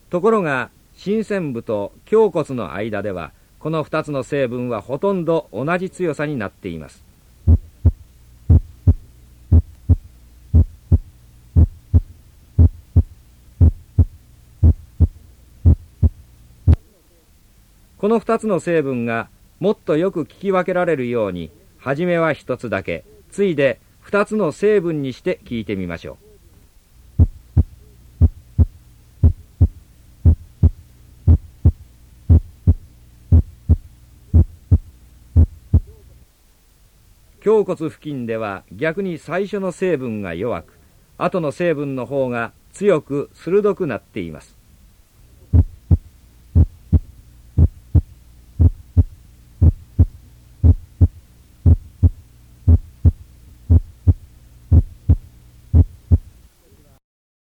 ところが深線部と胸骨の間ではこの2つの成分はほとんど同じ強さになっています。この2つの成分がもっとよく聞き分けられるように、はじめは1つだけ、次いで2つの成分にして聞いてみましょう。胸骨付近では逆に最初の成分が弱く、後の成分の方が強く鋭くなっています。